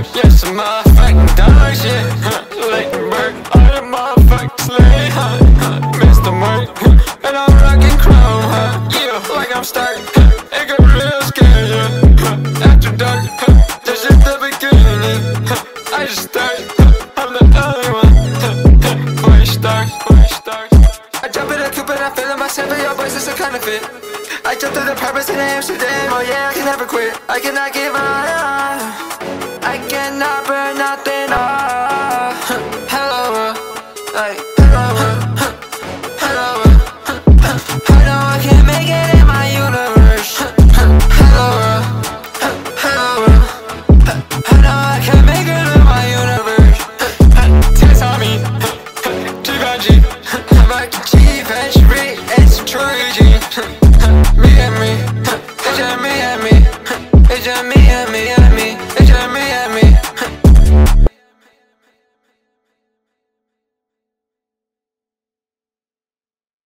Yes, I'm motherfucking dog shit. Late bird, I'm a motherfucking slave. Mr. Merc, and I'm rocking chrome. Yeah, like I'm starting. It got real scary. After dark, this is the beginning. I just started. I'm the only one. Where it starts, where it starts. I jump in a coupe and I'm feeling myself, and your voice is a kind of fit. I jumped through the purpose in Amsterdam. Oh yeah, I can never quit. I cannot give up. I cannot burn nothing off. Hello, like hello, hello. I know I can't make it in my universe. Hello, hello. I know I can't make it in my universe. Test on me, Givenchy. I'm like Givenchy, it's Troy G.